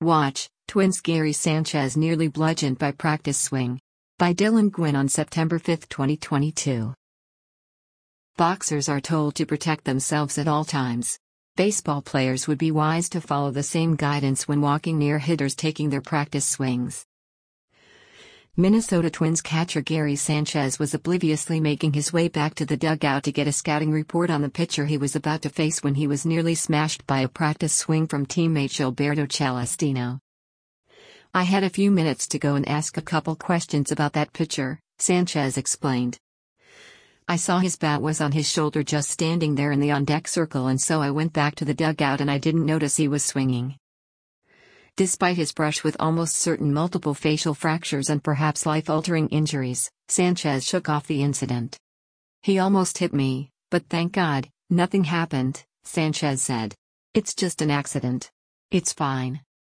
Watch, Twins Gary Sanchez nearly bludgeoned by practice swing. By Dylan Gwynn on September 5, 2022. Boxers are told to protect themselves at all times. Baseball players would be wise to follow the same guidance when walking near hitters taking their practice swings. Minnesota Twins catcher Gary Sanchez was obliviously making his way back to the dugout to get a scouting report on the pitcher he was about to face when he was nearly smashed by a practice swing from teammate Gilberto Celestino. "I had a few minutes to go and ask a couple questions about that pitcher," Sanchez explained. "I saw his bat was on his shoulder just standing there in the on-deck circle, and so I went back to the dugout and I didn't notice he was swinging." Despite his brush with almost certain multiple facial fractures and perhaps life-altering injuries, Sanchez shook off the incident. "He almost hit me, but thank God, nothing happened," Sanchez said. "It's just an accident. It's fine."